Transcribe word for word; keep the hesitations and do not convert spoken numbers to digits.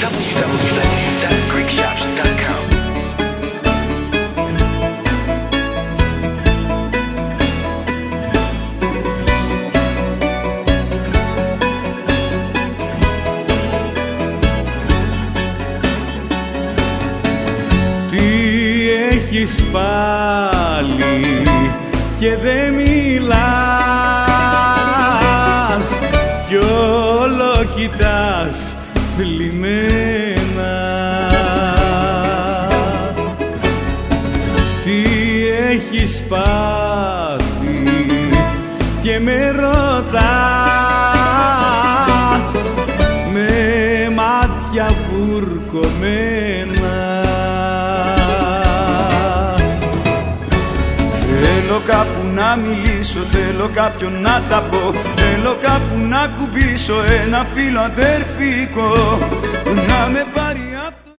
w w w dot greek shops dot com. Τι έχεις πάλι και δεν μιλάς κι όλο κοιτάς θλιμμένα. Τι έχεις πάθει και με ρωτάς με μάτια βουρκωμένα. Θέλω κάπου να μιλήσω, θέλω κάποιον να τα πω, θέλω κάπου να κουμπίσω ένα φύλλο αδερφικό που να με πάρει.